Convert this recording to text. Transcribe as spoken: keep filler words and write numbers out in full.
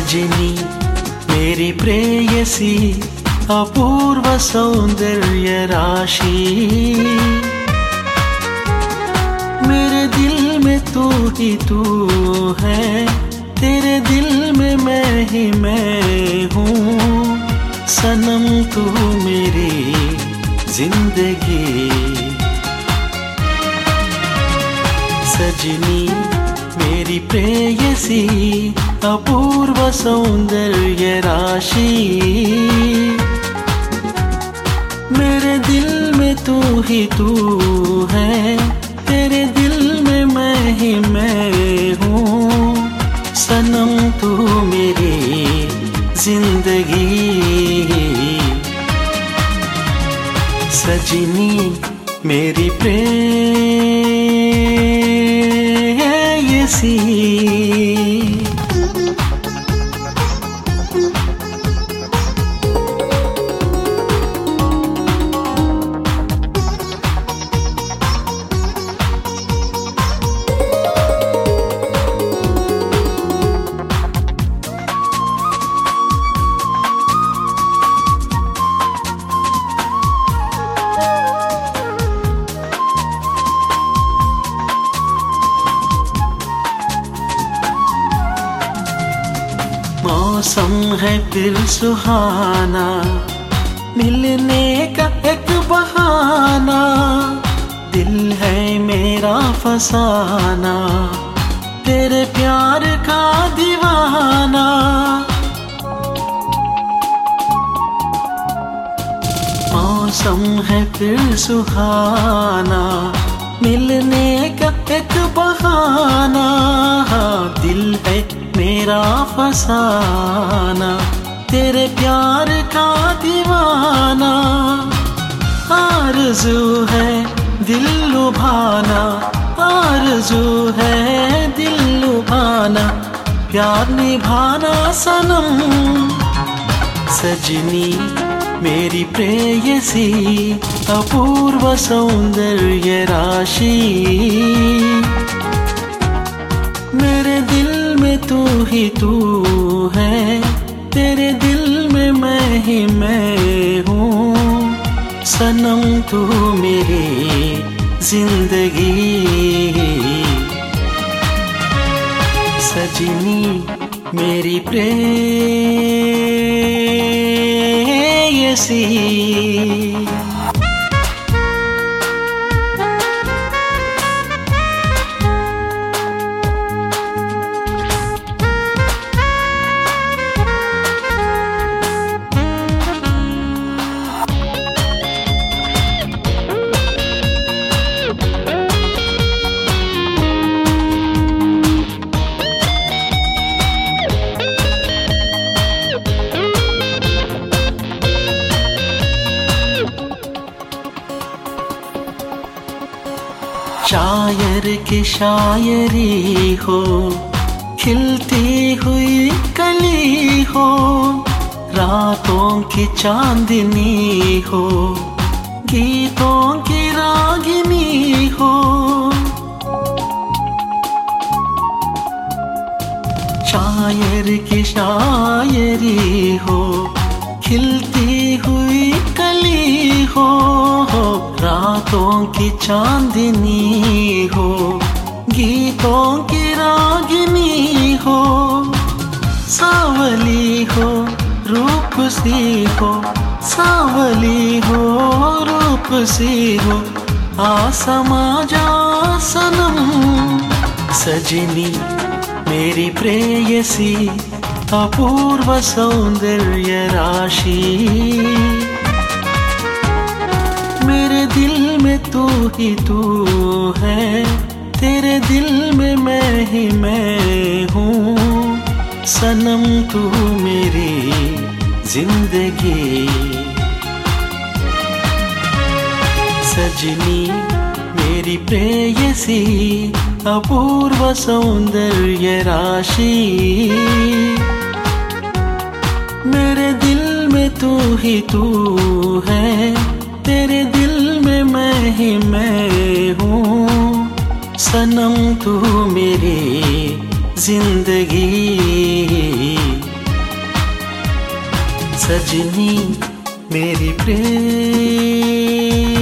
सजनी मेरी प्रेयसी अपूर्व सौंदर्य राशि, मेरे दिल में तू ही तू है, तेरे दिल में मैं ही मैं हूँ। सनम तू मेरी जिंदगी, सजनी मेरी प्रेयसी अपूर्व सौंदर्य राशि, मेरे दिल में तू ही तू है, तेरे दिल में मैं ही मैं हूँ। सनम तू मेरी जिंदगी, सजनी मेरी प्रेयसी। मौसम है फिर सुहाना, मिलने का एक बहाना, दिल है मेरा फसाना, तेरे प्यार का दीवाना। मौसम है फिर सुहाना, मिलने का एक बहाना, दिल है मेरा फसाना, तेरे प्यार का दीवाना। आरज़ू है दिल लुभाना, आरज़ू है दिल लुभाना, प्यार निभाना सनम। सजनी मेरी प्रेयसी अपूर्व सौंदर्य राशि, मेरे दिल में तू ही तू है, तेरे दिल में मैं ही मैं हूँ। सनम तू मेरी जिंदगी, सजनी मेरी प्रेयसी। शायर की शायरी हो, खिलती हुई कली हो, रातों की चांदनी हो, गीतों की रागिनी हो। शायर की शायरी हो, खिलती हुई कली हो, रातों की चांदनी हो, गीतों की रागिनी हो। सावली हो रूप सी हो, सावली हो रूप सी हो, आसमा जा सनम। सजनी मेरी प्रेयसी अपूर्व सौंदर्य राशि, मेरे दिल में तू ही तू है, तेरे दिल में मैं ही मैं हूँ। सनम तू मेरी जिंदगी, सजनी मेरी प्रेयसी अपूर्व सौंदर्य राशि, मेरे दिल में तू ही तू है, तेरे दिल में मैं ही मैं हूँ। सनम तू मेरी जिंदगी। सजनी मेरी प्रेमी।